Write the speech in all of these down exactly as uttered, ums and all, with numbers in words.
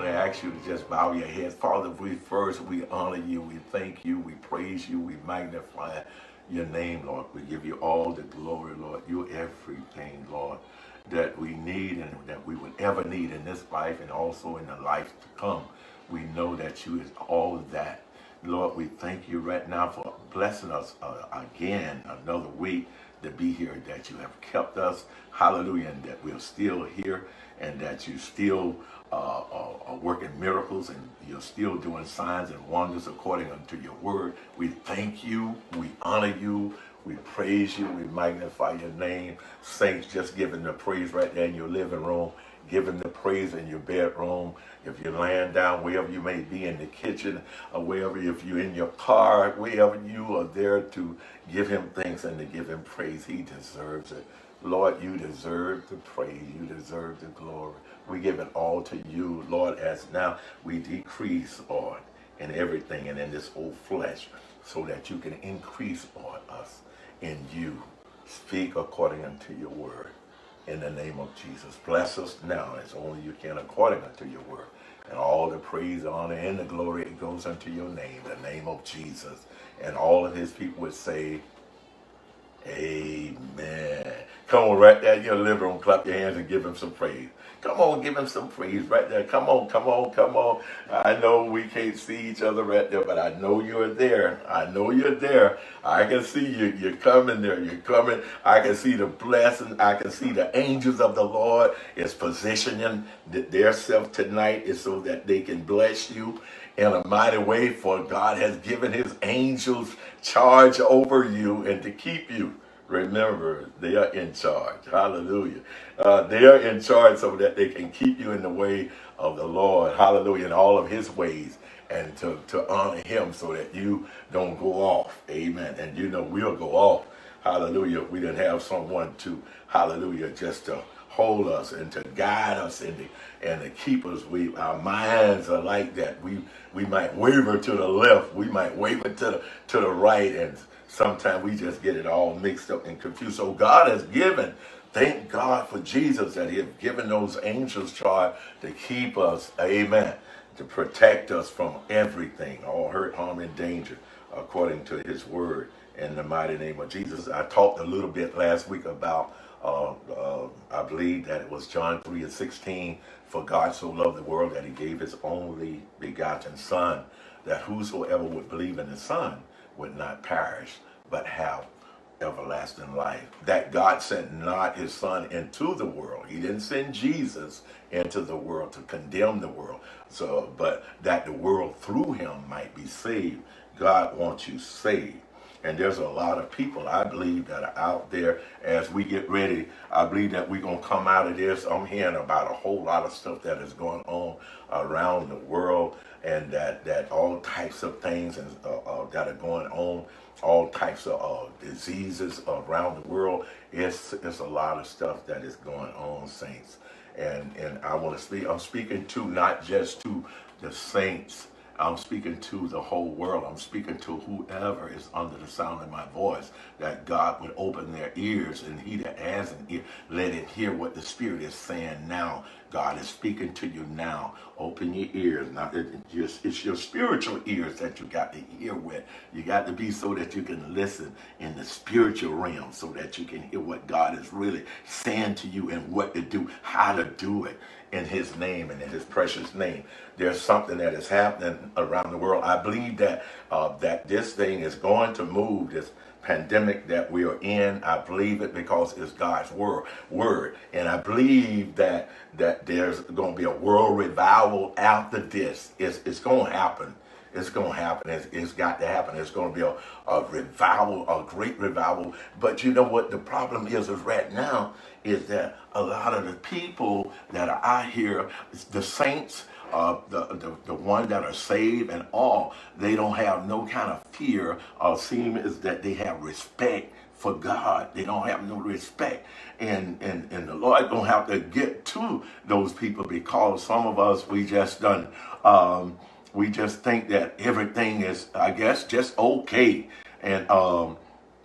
want to ask you to just bow your heads. Father, we first, we honor you, we thank you, we praise you, we magnify your name, Lord. We give you all the glory, Lord. You're everything, Lord, that we need and that we would ever need in this life and also in the life to come. We know that you is all of that. Lord, we thank you right now for blessing us uh, again another week to be here, that you have kept us, hallelujah, and that we're still here, and that you still uh, are, are working miracles, and you're still doing signs and wonders according unto your word. We thank you, we honor you, we praise you, we magnify your name. Saints, just giving the praise right there in your living room, giving the praise in your bedroom. If you're laying down, wherever you may be, in the kitchen, or wherever, if you're in your car, wherever you are there to give him thanks and to give him praise, he deserves it. Lord, you deserve the praise. You deserve the glory. We give it all to you, Lord, as now we decrease, Lord, in everything and in this old flesh, so that you can increase on us in you. Speak according unto your word. In the name of Jesus, bless us now as only you can according unto your word. And all the praise, honor, and the glory, it goes unto your name, the name of Jesus. And all of his people would say, amen. Come on, right there in your living room, clap your hands and give him some praise. Come on, give him some praise right there. Come on, come on, come on. I know we can't see each other right there, but I know you're there. I know you're there. I can see you. You're coming there. You're coming. I can see the blessing. I can see the angels of the Lord is positioning their self tonight is so that they can bless you in a mighty way, for God has given his angels charge over you and to keep you. Remember, they are in charge. Hallelujah. Uh, they are in charge so that they can keep you in the way of the Lord. Hallelujah. In all of his ways, and to, to honor him so that you don't go off. Amen. And you know, we'll go off. Hallelujah. If we didn't have someone to, hallelujah, just to hold us and to guide us and to, and to keep us. We, our minds are like that. We, we might waver to the left. We might waver to the, to the right. And sometimes we just get it all mixed up and confused. So God has given, thank God for Jesus, that he has given those angels charge to keep us, amen, to protect us from everything, all hurt, harm, and danger, according to his word, in the mighty name of Jesus. I talked a little bit last week about, uh, uh, I believe that it was John three and sixteen, for God so loved the world that he gave his only begotten son, that whosoever would believe in the son would not perish, but have everlasting life. That God sent not his son into the world. He didn't send Jesus into the world to condemn the world, so but that the world through him might be saved. God wants you saved. And there's a lot of people, I believe, that are out there as we get ready. I believe that we're going to come out of this. I'm hearing about a whole lot of stuff that is going on around the world, and that, that all types of things and, uh, uh, that are going on, all types of uh, diseases around the world. It's, it's a lot of stuff that is going on, saints. And, and I want to speak, I'm speaking to not just to the saints, I'm speaking to the whole world. I'm speaking to whoever is under the sound of my voice, that God would open their ears, and he that has an ear, let it hear what the Spirit is saying now. God is speaking to you now. Open your ears. Now, it, it just, it's your spiritual ears that you got to hear with. You got to be so that you can listen in the spiritual realm, so that you can hear what God is really saying to you and what to do, how to do it. In his name and in his precious name. There's something that is happening around the world. I believe that uh, that this thing is going to move, this pandemic that we are in. I believe it because it's God's word. word. And I believe that that there's going to be a world revival after this. It's, it's going to happen. It's going to happen. It's, it's got to happen. It's going to be a, a revival, a great revival. But you know what the problem is, is right now is that a lot of the people that are out here, the saints, uh, the, the, the ones that are saved and all, they don't have no kind of fear or seem as that they have respect for God. They don't have no respect. And, and, and the Lord don't have to get to those people, because some of us, we just done, um, we just think that everything is, I guess, just okay. And um,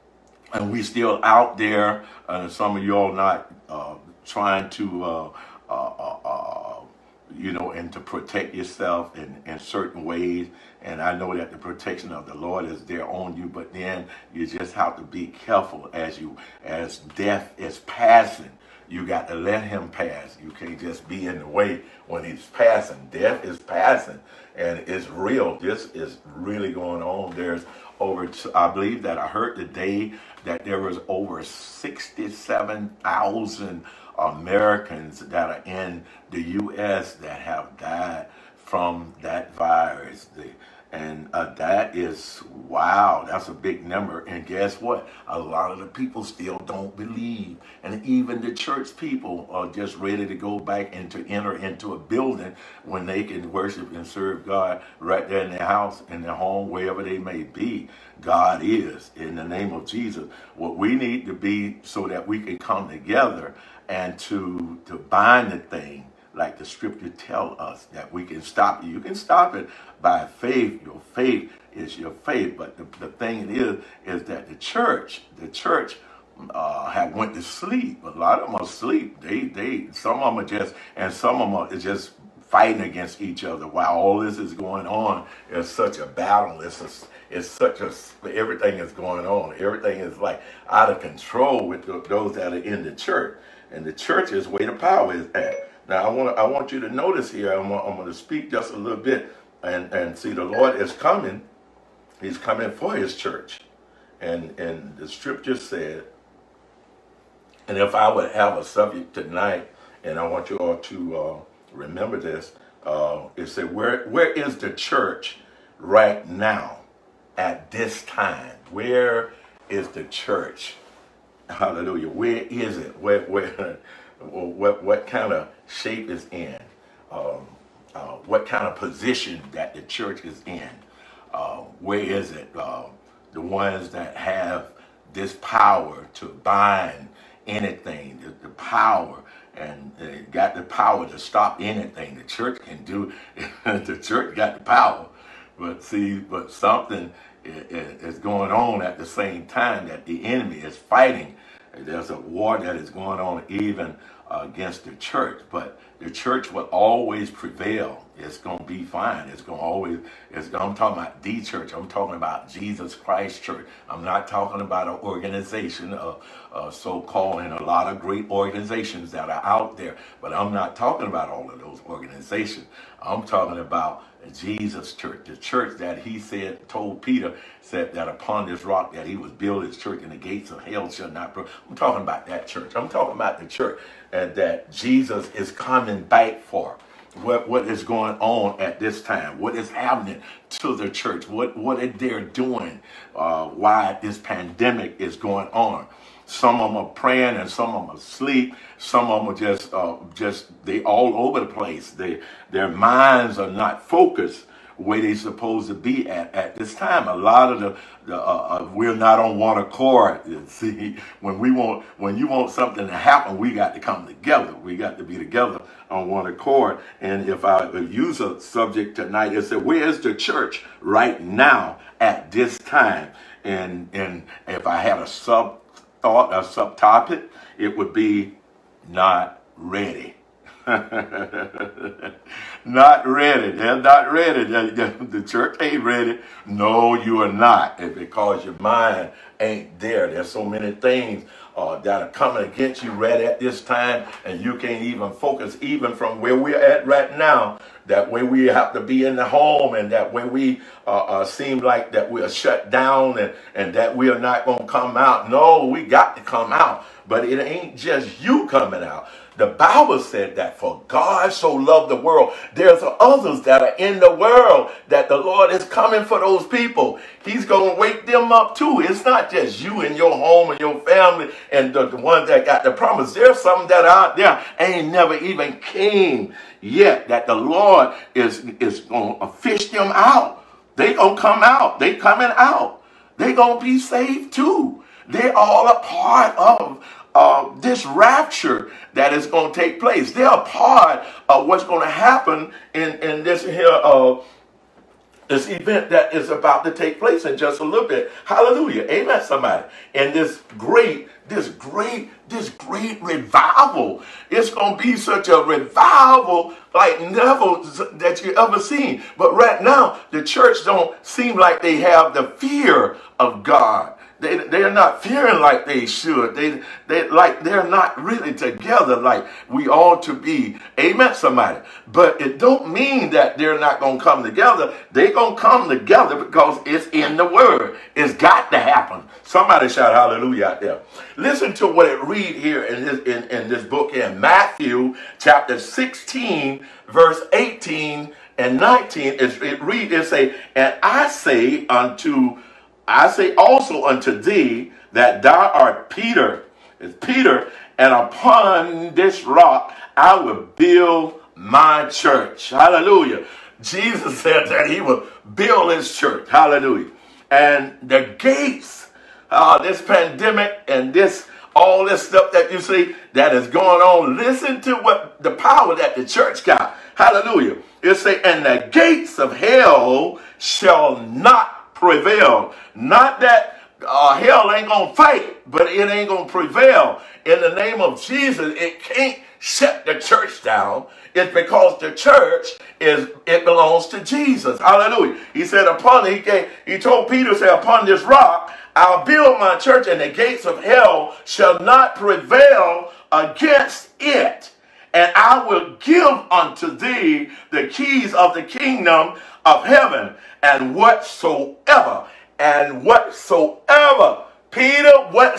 and we still out there, and some of y'all not uh, trying to uh, uh, uh, you know, and to protect yourself in, in certain ways. And I know that the protection of the Lord is there on you, but then you just have to be careful as you, as death is passing. You got to let him pass. You can't just be in the way when he's passing. Death is passing, and it's real. This is really going on. There's over, I believe that I heard today that there was over sixty-seven thousand Americans that are in the U S that have died from that virus. The, and uh, that is, wow, that's a big number. And guess what? A lot of the people still don't believe. And even the church people are just ready to go back and to enter into a building when they can worship and serve God right there in their house, in their home, wherever they may be. God is, in the name of Jesus. What we need to be so that we can come together and to, to bind the thing, like the scripture tell us, that we can stop it. You can stop it by faith. Your faith is your faith. But the, the thing is, is that the church, the church uh, have went to sleep. A lot of them are asleep. They, they, some of them are just, and some of them are just fighting against each other while all this is going on. It's such a battle. It's a, it's such a, everything is going on. Everything is like out of control with the, those that are in the church. And the church is where the power is at. Now, I want I want you to notice here, I'm, I'm going to speak just a little bit, and, and see the Lord is coming. He's coming for his church. And, and the scripture said, and if I would have a subject tonight, and I want you all to uh, remember this, uh, it said, where where is the church right now at this time? Where is the church? Hallelujah. Where is it? Where, where, what, what kind of shape is in? Um, uh, what kind of position that the church is in? Uh, where is it? Uh, the ones that have this power to bind anything, the, the power, and uh, got the power to stop anything. The church can do, the church got the power. But see, but something is going on at the same time that the enemy is fighting. There's a war that is going on even uh, against the church, but the church will always prevail. It's going to be fine. It's going to always, it's, I'm talking about the church. I'm talking about Jesus Christ Church. I'm not talking about an organization, uh, uh, so-called, and a lot of great organizations that are out there, but I'm not talking about all of those organizations. I'm talking about Jesus Church, the church that he said, told Peter, said that upon this rock that he would build his church and the gates of hell shall not prevail. I'm talking about that church. I'm talking about the church and that Jesus is coming back for. What, what is going on at this time? What is happening to the church? What, what are they doing? Uh, why this pandemic is going on? Some of them are praying and some of them are asleep. Some of them are just, uh, just they all over the place. They, their minds are not focused where they're supposed to be at at this time. A lot of the, the uh, uh, we're not on one accord. See, when we want, when you want something to happen, we got to come together. We got to be together on one accord. And if I use a subject tonight, it said, where's the church right now at this time? And and if I had a sub thought, a subtopic, it would be not ready. Not ready. They're not ready. The church ain't ready. No, you are not. And because your mind ain't there. There's so many things uh, that are coming against you right at this time, and you can't even focus even from where we're at right now. That way we have to be in the home, and that way we uh, uh, seem like that we are shut down, and, and that we are not going to come out. No, we got to come out. But it ain't just you coming out. The Bible said that for God so loved the world, there's others that are in the world that the Lord is coming for those people. He's going to wake them up too. It's not just you and your home and your family and the, the ones that got the promise. There's some that are out there ain't never even came yet that the Lord is, is going to fish them out. They going to come out. They coming out. They going to be saved too. They're all a part of Uh, this rapture that is going to take place. They're a part of what's going to happen in, in this here uh, This event that is about to take place in just a little bit. Hallelujah. Amen, somebody. And this great, this great, this great revival. It's going to be such a revival like never that you ever seen. But right now, the church don't seem like they have the fear of God. They, they're not fearing like they should. They, they like they're not really together like we ought to be. Amen, somebody. But it don't mean that they're not going to come together. They're going to come together because it's in the word. It's got to happen. Somebody shout hallelujah out there. Listen to what it read here in this, in, in this book in Matthew chapter sixteen, verse eighteen and nineteen. It, it read, it say, and I say unto I say also unto thee that thou art Peter, is Peter, and upon this rock I will build my church. Hallelujah. Jesus said that he will build his church. Hallelujah. And the gates, uh, this pandemic and this, all this stuff that you see that is going on, listen to what the power that the church got. Hallelujah. It say, and the gates of hell shall not prevail. Not that uh, hell ain't gonna fight, but it ain't gonna prevail. In the name of Jesus, it can't shut the church down. It's because the church is, it belongs to Jesus. Hallelujah. He said upon, he gave, he told Peter, say, upon this rock, I'll build my church, and the gates of hell shall not prevail against it. And I will give unto thee the keys of the kingdom of heaven. And whatsoever, and whatsoever, Peter,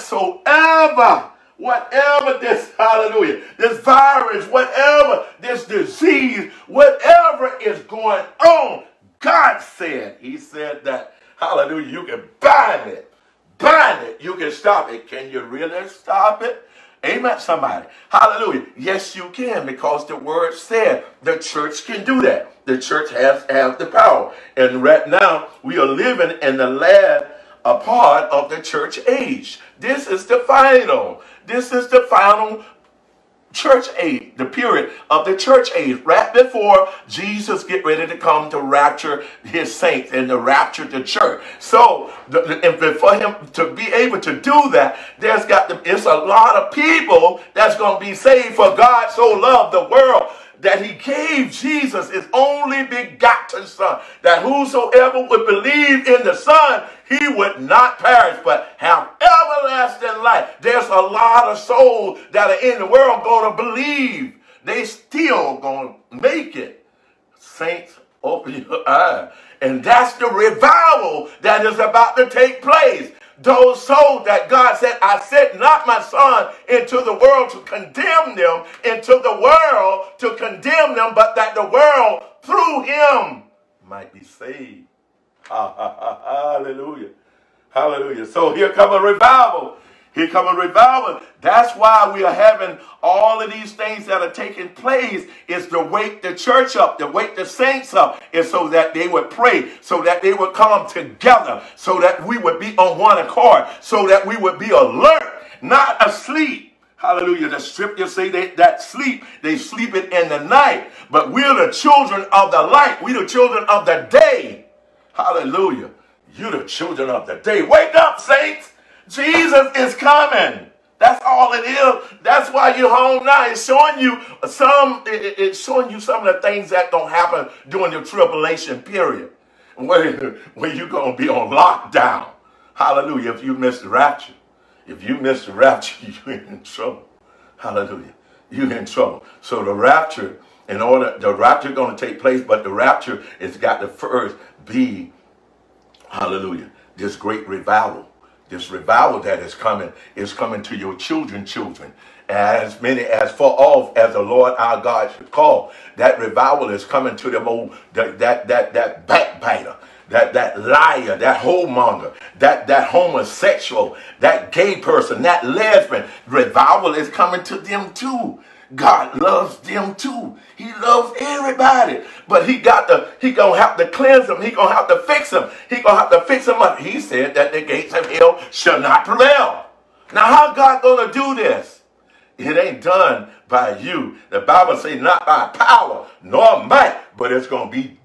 whatsoever, whatever this, hallelujah, this virus, whatever this disease, whatever is going on, God said, he said that, hallelujah, you can bind it, bind it, you can stop it. Can you really stop it? Amen, somebody. Hallelujah. Yes, you can, because the word said the church can do that. The church has, has the power. And right now, we are living in the last a part of the church age. This is the final. This is the final church age, the period of the church age, right before Jesus get ready to come to rapture his saints and to rapture the church. So, the, and for him to be able to do that, there's got to, it's a lot of people that's going to be saved. For God so loved the world that he gave Jesus his only begotten Son, that whosoever would believe in the Son, he would not perish, but have everlasting life. There's a lot of souls that are in the world going to believe. They still going to make it. Saints, open your eyes. And that's the revival that is about to take place. Those souls that God said, I sent not my Son into the world to condemn them, into the world to condemn them, but that the world through him might be saved. Ha, ha, ha, hallelujah. Hallelujah. So here come a revival. Here come a revival. That's why we are having all of these things that are taking place, is to wake the church up, to wake the saints up, and so that they would pray, so that they would come together, so that we would be on one accord, so that we would be alert, not asleep. Hallelujah. The scripture say they, that sleep, they sleep it in the night. But we're the children of the light. We're the children of the day. Hallelujah. You're the children of the day. Wake up, saints. Jesus is coming. That's all it is. That's why you're home now. It's showing you some, it, it's showing you some of the things that don't happen during the tribulation period, where, where you're going to be on lockdown. Hallelujah. If you miss the rapture. If you miss the rapture, you're in trouble. Hallelujah. You're in trouble. So the rapture, in order, the rapture is going to take place, but the rapture has got to first be, hallelujah, this great revival. This revival that is coming is coming to your children, children. As many as far off as the Lord our God should call. That revival is coming to them old, that, that, that, that backbiter. That, that liar, that whoremonger, that, that homosexual, that gay person, that lesbian. Revival is coming to them too. God loves them too. He loves everybody. But he got to, he gonna have to cleanse them. He gonna have to fix them. He gonna have to fix them up. He said that the gates of hell shall not prevail. Now how God gonna do this? It ain't done by you. The Bible says not by power nor might, but it's gonna be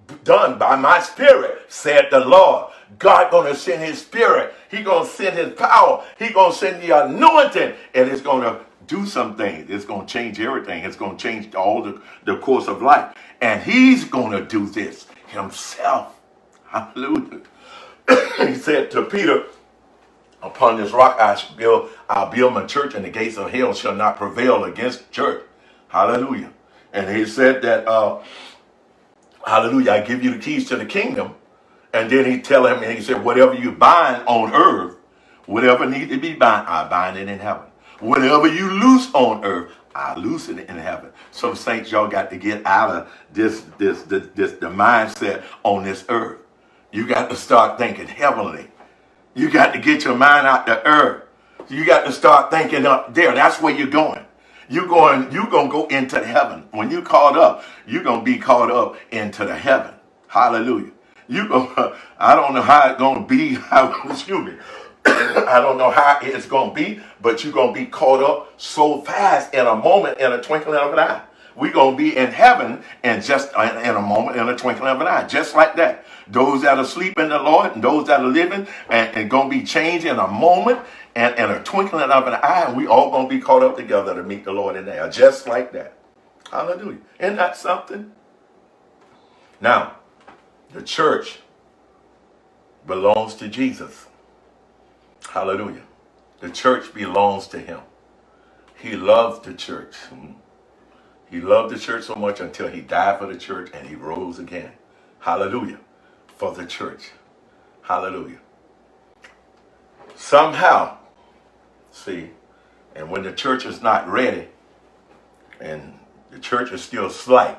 done by my spirit, said the Lord. God gonna send his spirit. He gonna send his power. He gonna send the anointing, and it's gonna do some things. It's gonna change everything. It's gonna change all the, the course of life. And he's gonna do this himself. Hallelujah. He said to Peter, upon this rock I shall build, I'll build my church, and the gates of hell shall not prevail against the church. Hallelujah. And he said that, uh, hallelujah, I give you the keys to the kingdom. And then he tell him, and he said, whatever you bind on earth, whatever need to be bound, I bind it in heaven. Whatever you loose on earth, I loose it in heaven. So saints, y'all got to get out of this, this, this, this, the mindset on this earth. You got to start thinking heavenly. You got to get your mind out the earth. You got to start thinking up there. That's where you're going. You're going, you're going to go into the heaven. When you're caught up, you're going to be caught up into the heaven. Hallelujah. You go, I don't know how it's going to be. How, excuse me. I don't know how it's going to be, but you're going to be caught up so fast in a moment, in a twinkling of an eye. We're going to be in heaven in just in a moment, in a twinkling of an eye, just like that. Those that are asleep in the Lord and those that are living and, and going to be changed in a moment and in a twinkling of an eye, and we all going to be caught up together to meet the Lord in there, just like that. Hallelujah. Isn't that something? Now, the church belongs to Jesus. Hallelujah. The church belongs to him. He loves the church. He loved the church so much until he died for the church and he rose again. Hallelujah. For the church. Hallelujah. Somehow, see, and when the church is not ready and the church is still slight,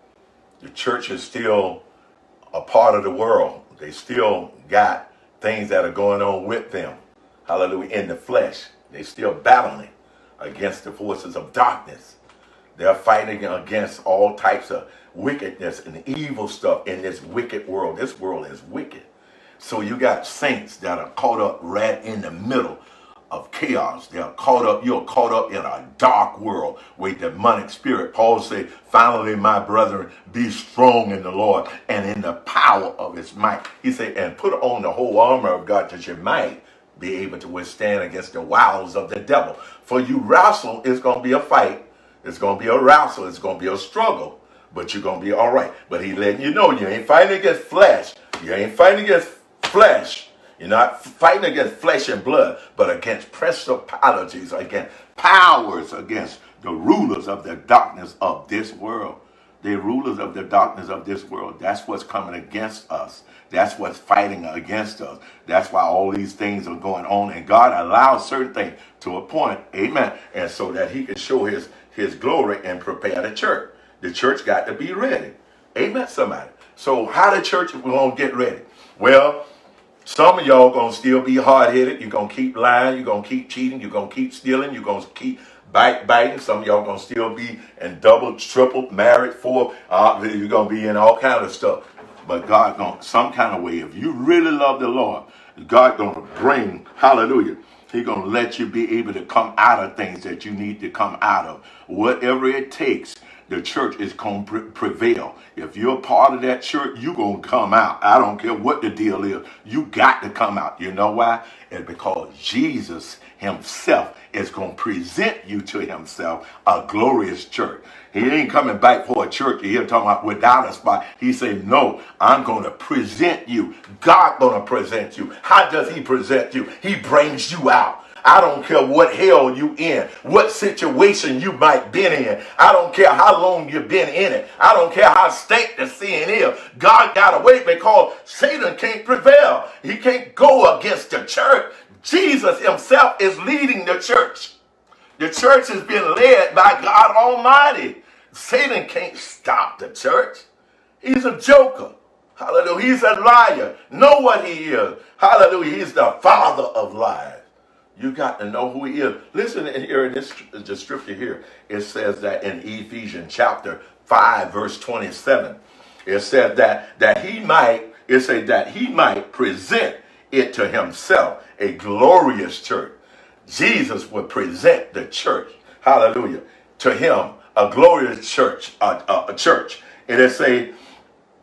the church is still a part of the world. They still got things that are going on with them. Hallelujah. In the flesh. They're still battling against the forces of darkness. They're fighting against all types of wickedness and evil stuff in this wicked world. This world is wicked. So you got saints that are caught up right in the middle of chaos. They're caught up, you're caught up in a dark world with demonic spirit. Paul said, finally, my brethren, be strong in the Lord and in the power of his might. He said, and put on the whole armor of God that you might be able to withstand against the wiles of the devil. For you wrestle, it's going to be a fight. It's going to be a wrestle. It's going to be a struggle. But you're going to be all right. But he letting you know you ain't fighting against flesh. You ain't fighting against flesh. You're not fighting against flesh and blood, but against principalities, against powers, against the rulers of the darkness of this world. The rulers of the darkness of this world. That's what's coming against us. That's what's fighting against us. That's why all these things are going on. And God allows certain things to a point. Amen. And so that he can show his, his glory and prepare the church. The church got to be ready. Amen, somebody. So how the church is going to get ready? Well, some of y'all going to still be hard-headed. You're going to keep lying. You're going to keep cheating. You're going to keep stealing. You're going to keep backbiting. Some of y'all going to still be in double, triple, married, four. Uh, you're going to be in all kind of stuff. But God going to, some kind of way, if you really love the Lord, God going to bring, hallelujah, he's going to let you be able to come out of things that you need to come out of. Whatever it takes, the church is going to prevail. If you're a part of that church, you're going to come out. I don't care what the deal is. You got to come out. You know why? It's because Jesus himself is going to present you to himself a glorious church. He ain't coming back for a church here talking about without a spot. He said, no, I'm going to present you. God going to present you. How does he present you? He brings you out. I don't care what hell you in, what situation you might been in. I don't care how long you've been in it. I don't care how stank the sin is. God got away because Satan can't prevail. He can't go against the church. Jesus himself is leading the church. The church has been led by God Almighty. Satan can't stop the church. He's a joker. Hallelujah. He's a liar. Know what he is. Hallelujah. He's the father of lies. You got to know who he is. Listen here in this the scripture here. It says that in Ephesians chapter five, verse twenty-seven. It says that that he might, it says that he might present it to himself, a glorious church. Jesus would present the church, hallelujah, to him, a glorious church, a, a, a church. And it say,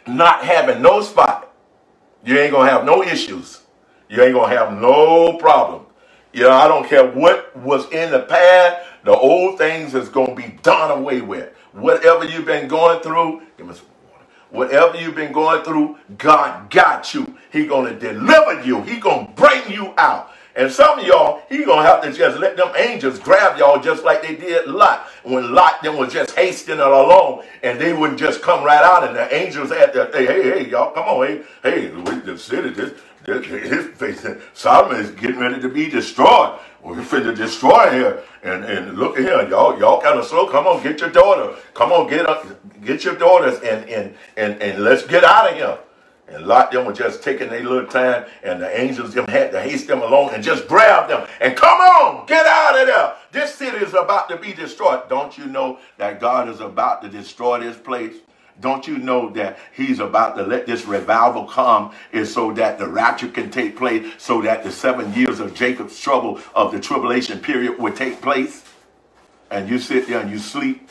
not having no spot. You ain't going to have no issues. You ain't going to have no problem. You know, I don't care what was in the past. The old things is going to be done away with. Whatever you've been going through, give me some water. Whatever you've been going through, God got you. He going to deliver you. He going to bring you out. And some of y'all, he going to have to just let them angels grab y'all just like they did Lot. When Lot them was just hastening along and they wouldn't just come right out and the angels had to, hey, hey, hey, y'all, come on, hey, hey, the city, this, this, his face, Solomon is getting ready to be destroyed. We're finna destroy here. And, and look at here, y'all, y'all kind of slow. Come on, get your daughter. Come on, get up, get your daughters and, and, and, and let's get out of here. And Lot them were just taking their little time, and the angels them had to haste them along and just grab them. And come on, get out of there. This city is about to be destroyed. Don't you know that God is about to destroy this place? Don't you know that he's about to let this revival come is so that the rapture can take place, so that the seven years of Jacob's trouble of the tribulation period would take place? And you sit there and you sleep.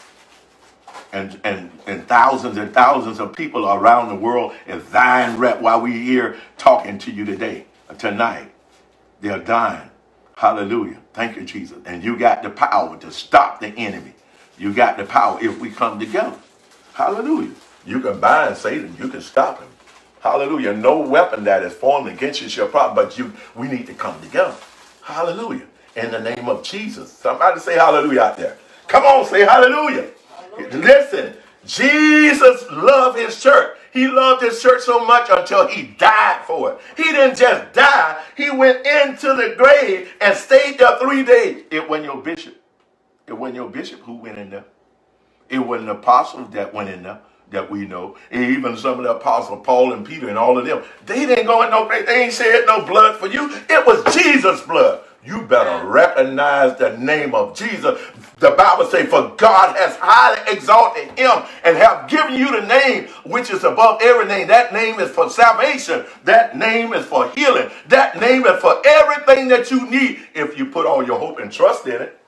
And, and, and thousands and thousands of people around the world is dying rep while we're here talking to you today, tonight. They're dying. Hallelujah. Thank you, Jesus. And you got the power to stop the enemy. You got the power if we come together. Hallelujah. You can bind Satan. You can stop him. Hallelujah. No weapon that is formed against you shall prosper, but you, we need to come together. Hallelujah. In the name of Jesus. Somebody say hallelujah out there. Come on, say hallelujah. Listen, Jesus loved his church. He loved his church so much until he died for it. He didn't just die. He went into the grave and stayed there three days. It wasn't your bishop. It wasn't your bishop who went in there. It wasn't the apostles that went in there that we know. And even some of the apostles, Paul and Peter and all of them, they didn't go in no grave. They ain't shed no blood for you. It was Jesus' blood. You better recognize the name of Jesus. The Bible says, for God has highly exalted him and have given you the name which is above every name. That name is for salvation. That name is for healing. That name is for everything that you need if you put all your hope and trust in it.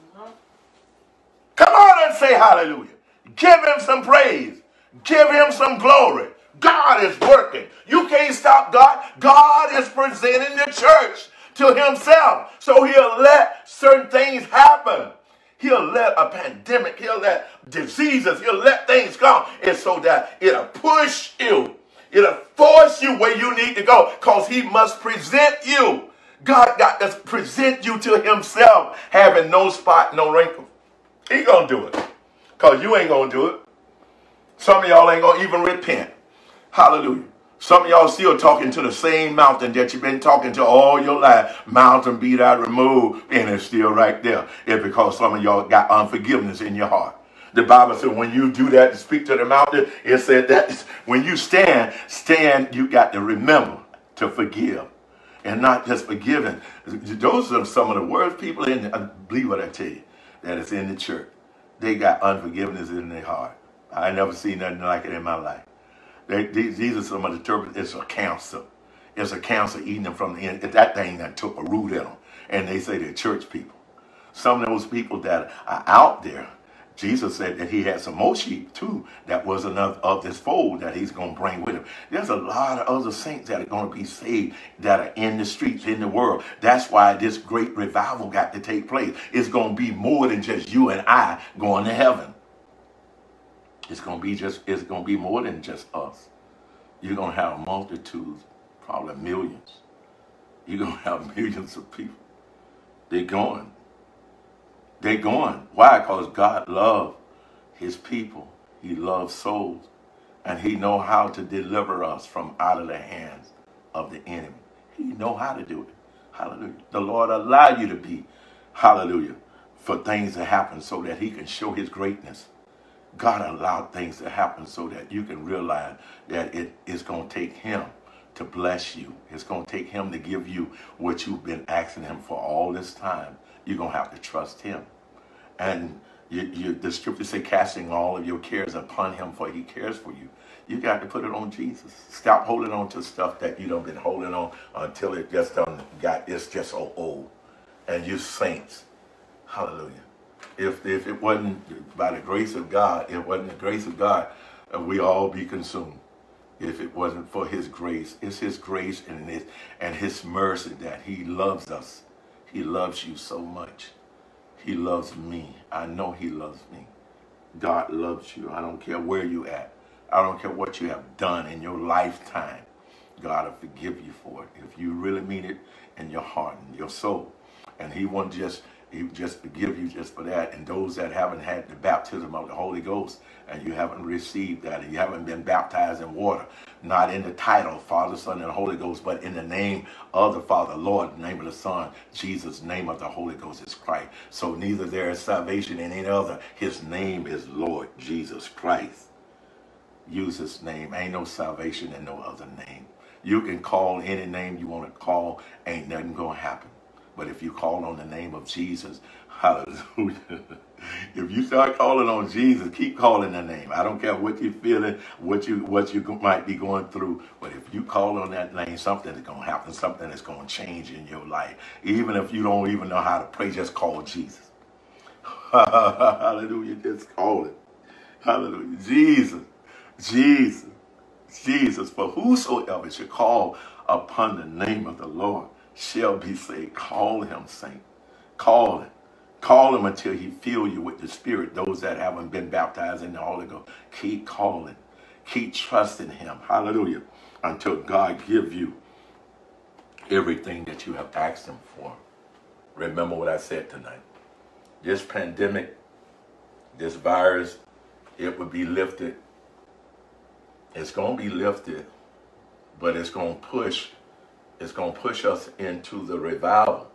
Come on and say hallelujah. Give him some praise. Give him some glory. God is working. You can't stop God. God is presenting the church to himself. So he'll let certain things happen. He'll let a pandemic, he'll let diseases, he'll let things come. And so that it'll push you. It'll force you where you need to go because he must present you. God got to present you to himself, having no spot, no wrinkle. He gonna do it because you ain't gonna do it. Some of y'all ain't gonna even repent. Hallelujah. Some of y'all still talking to the same mountain that you've been talking to all your life. Mountain be thou removed, and it's still right there. It's because some of y'all got unforgiveness in your heart. The Bible said when you do that to speak to the mountain, it said that when you stand, stand, you got to remember to forgive. And not just forgiving. Those are some of the worst people in the, believe what I tell you, that is in the church. They got unforgiveness in their heart. I ain't never seen nothing like it in my life. They, these, these are some of the turbulence. It's a cancer. It's a cancer eating them from the end. That thing that took a root in them. And they say they're church people. Some of those people that are out there, Jesus said that he had some more sheep too that was enough of this fold that he's going to bring with him. There's a lot of other saints that are going to be saved that are in the streets, in the world. That's why this great revival got to take place. It's going to be more than just you and I going to heaven. It's going to be just, it's going to be more than just us. You're going to have multitudes, probably millions. You're going to have millions of people. They're going. They're going. Why? Because God loves his people. He loves souls. And he knows how to deliver us from out of the hands of the enemy. He knows how to do it. Hallelujah. The Lord allow you to be, hallelujah, for things to happen so that he can show his greatness. God allowed things to happen so that you can realize that it is going to take him to bless you. It's going to take him to give you what you've been asking him for all this time. You're going to have to trust him. And you, you, the scriptures say, casting all of your cares upon him, for he cares for you. You got to put it on Jesus. Stop holding on to stuff that you don't been holding on until it just done got, it's just so old. And you saints, hallelujah. If, if it wasn't by the grace of God, it wasn't the grace of God, uh, we all be consumed. if it wasn't for his grace. It's his grace and his, and his mercy that he loves us. He loves you so much. He loves me. I know he loves me. God loves you. I don't care where you at. I don't care what you have done in your lifetime. God will forgive you for it if you really mean it in your heart and your soul. And he won't just he will just forgive you just for that. And those that haven't had the baptism of the Holy Ghost and you haven't received that, and you haven't been baptized in water, not in the title Father, Son, and Holy Ghost, but in the name of the Father, Lord, the name of the Son, Jesus, name of the Holy Ghost is Christ. So neither there is salvation in any other. His name is Lord Jesus Christ. Use his name. Ain't no salvation in no other name. You can call any name you want to call. Ain't nothing going to happen. But if you call on the name of Jesus, hallelujah. If you start calling on Jesus, keep calling the name. I don't care what you're feeling, what you what you might be going through. But if you call on that name, something is going to happen. Something is going to change in your life. Even if you don't even know how to pray, just call Jesus. Hallelujah. Just call it. Hallelujah. Jesus. Jesus. Jesus. For whosoever should call upon the name of the Lord shall be saved. Call him, saint. Call him. Call him until he fill you with the Spirit. Those that haven't been baptized in the Holy Ghost, keep calling. Keep trusting him. Hallelujah. Until God give you everything that you have asked him for. Remember what I said tonight. This pandemic, this virus, it would be lifted. It's going to be lifted, but it's going to push It's going to push us into the revival.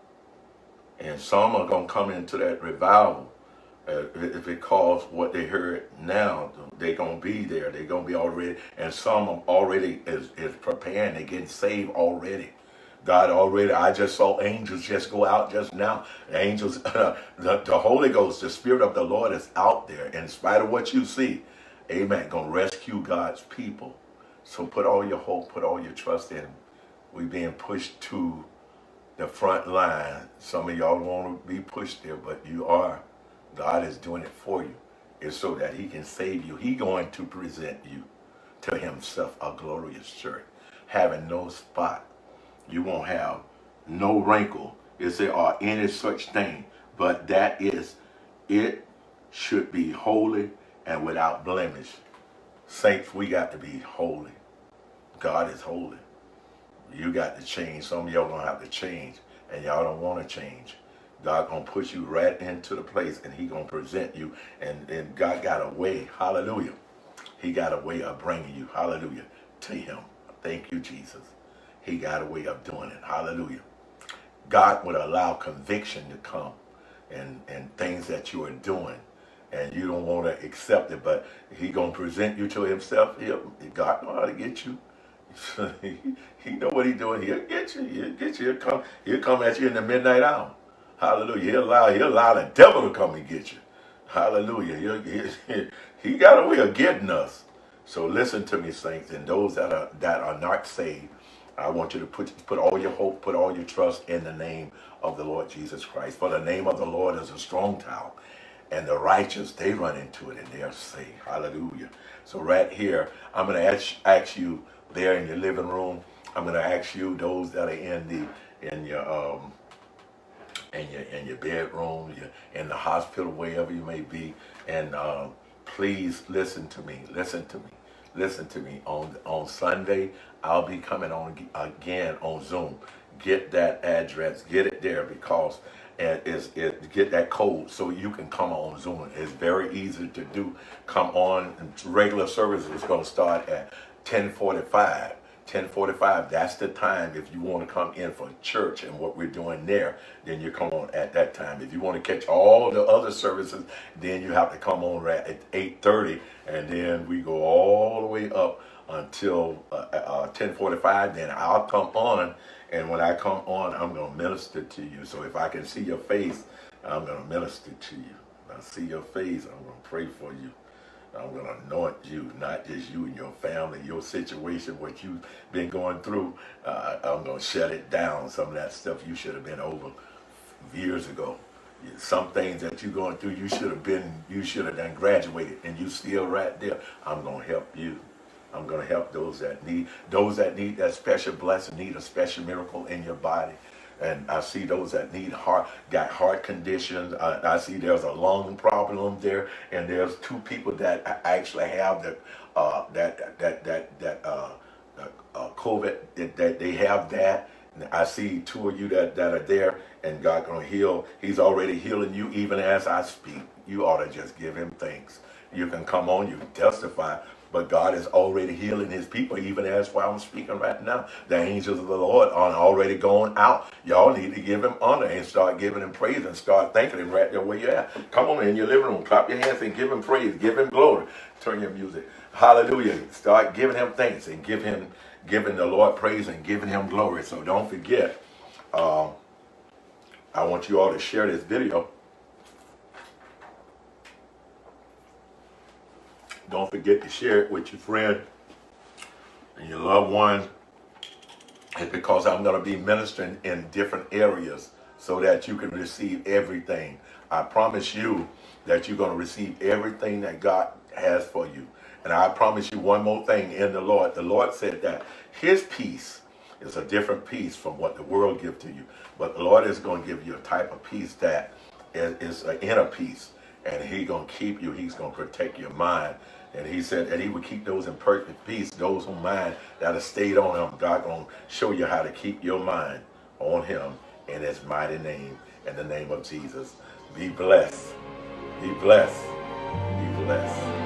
And some are going to come into that revival uh, because what they heard now, they're going to be there. They're going to be already, and some are already is, is preparing. They're getting saved already. God already, I just saw angels just go out just now. Angels, uh, the, the Holy Ghost, the Spirit of the Lord is out there. In spite of what you see, amen, going to rescue God's people. So put all your hope, put all your trust in him. We're being pushed to the front line. Some of y'all don't want to be pushed there, but you are. God is doing it for you. It's so that he can save you. He's going to present you to himself a glorious church, having no spot. You won't have no wrinkle, is there, or any such thing. But that is, it should be holy and without blemish. Saints, we got to be holy. God is holy. You got to change. Some of y'all gonna have to change, and y'all don't want to change. God gonna push you right into the place, and he gonna present you. And, and God got a way, hallelujah. He got a way of bringing you, hallelujah, to him. Thank you, Jesus. He got a way of doing it, hallelujah. God would allow conviction to come, and, and things that you are doing, and you don't want to accept it, but he gonna present you to himself. He'll, God know how to get you. he, he know what he's doing. He'll get you. He'll get you. He'll come, he'll come at you in the midnight hour. Hallelujah. He'll allow, he'll allow the devil to come and get you. Hallelujah. He'll, he, he got a way of getting us. So listen to me, saints, and those that are that are not saved, I want you to put put all your hope, put all your trust in the name of the Lord Jesus Christ. For the name of the Lord is a strong tower, and the righteous, they run into it and they are saved. Hallelujah. So right here, I'm going to ask, ask you there in your living room. I'm going to ask you, those that are in the in your um in your in your bedroom, your, in the hospital, wherever you may be, and um, please listen to me. Listen to me. Listen to me. On on Sunday, I'll be coming on again on Zoom. Get that address. Get it there, because it is it get that code so you can come on Zoom. It's very easy to do. Come on. Regular service is going to start at ten forty-five. ten forty-five, that's the time. If you want to come in for church and what we're doing there, then you come on at that time. If you want to catch all the other services, then you have to come on at eight thirty, and then we go all the way up until uh, uh, ten forty-five. Then I'll come on, and when I come on, I'm going to minister to you. So if I can see your face, I'm going to minister to you. If I see your face, I'm going to pray for you. I'm going to anoint you, not just you and your family, your situation, what you've been going through. Uh, I'm going to shut it down. Some of that stuff you should have been over years ago. Some things that you're going through, you should have been, you should have done graduated, and you still right there. I'm going to help you. I'm going to help those that need, those that need that special blessing, need a special miracle in your body. And I see those that need heart, got heart conditions. I, I see there's a lung problem there, and there's two people that actually have the uh, that that that that uh, uh, COVID. That, that they have that. And I see two of you that that are there, and God gonna heal. He's already healing you, even as I speak. You ought to just give Him thanks. You can come on, you can testify. But God is already healing His people, even as while I'm speaking right now. The angels of the Lord are already going out. Y'all need to give Him honor and start giving Him praise and start thanking Him right there where you're at. Come on in your living room, clap your hands and give Him praise, give Him glory. Turn your music. Hallelujah. Start giving Him thanks and give Him, giving the Lord praise and giving Him glory. So don't forget, uh, I want you all to share this video. Don't forget to share it with your friend and your loved ones. It's because I'm going to be ministering in different areas so that you can receive everything. I promise you that you're going to receive everything that God has for you. And I promise you one more thing in the Lord. The Lord said that His peace is a different peace from what the world gives to you. But the Lord is going to give you a type of peace that is, is an inner peace. And He's going to keep you. He's going to protect your mind. And He said that He would keep those in perfect peace, those who mind that have stayed on Him. God going to show you how to keep your mind on Him in His mighty name, in the name of Jesus. Be blessed. Be blessed. Be blessed.